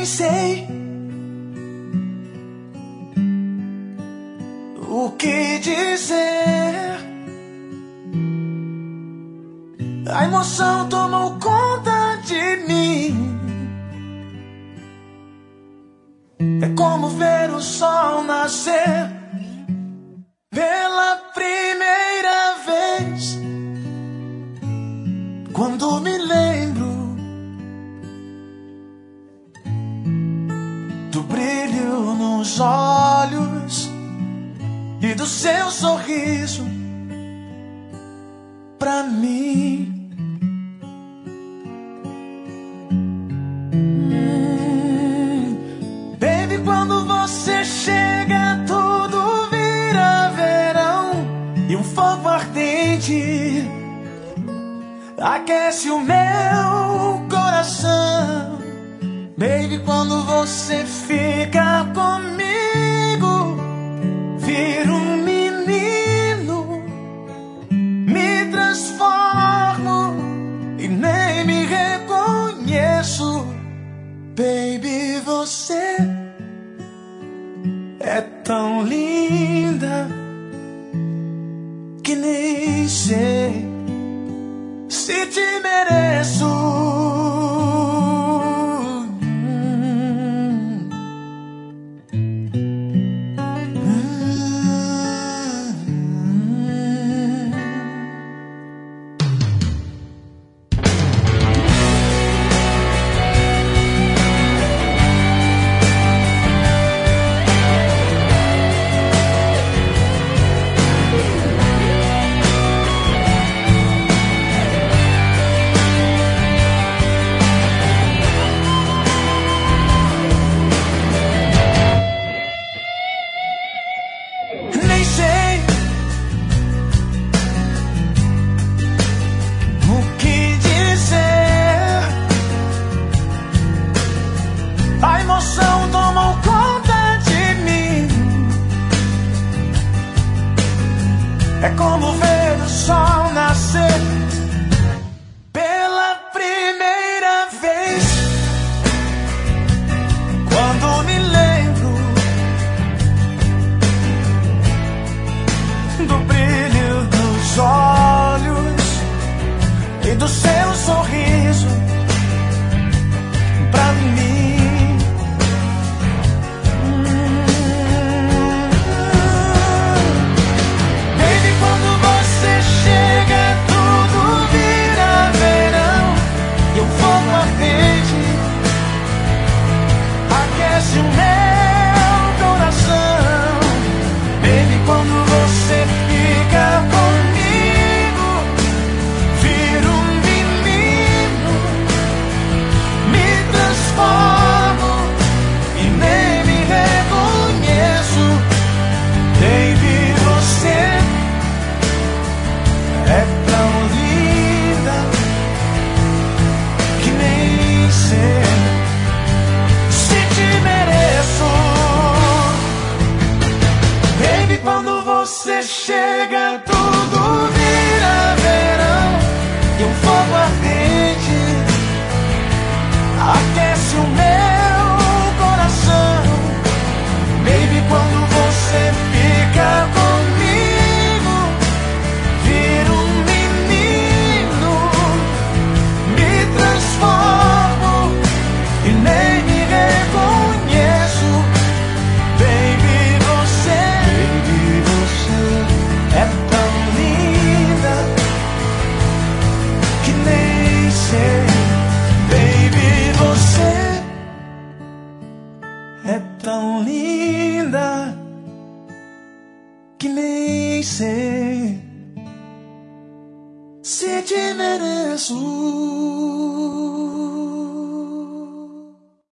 nem sei o que dizer. A emoção tomou conta de mim. É como ver o sol nascer pela primeira vez. Quando me lembro do brilho nos olhos e do seu sorriso pra mim. Baby, quando você chega, tudo vira verão e um fogo ardente aquece o meu coração. Baby, quando você fica comigo, viro um menino, me transformo e nem me reconheço. Baby, você é tão linda que nem sei se te mereço. É como ver o sol nascer pela primeira vez. Quando me lembro do brilho dos olhos e do seu sorriso pra mim. Aquece o meu coração. Baby, quando você fica comigo, viro um menino, me transformo e nem me reconheço. Baby, você é tão linda que nem sei quando você chega, tudo vira verão e um fogo ardente aquece o meu coração. Baby, quando você fica comigo, viro um menino, me transformo e nem me reconheço. Baby, você é tão linda que nem sei. Baby, você é tão linda que nem sei se te mereço.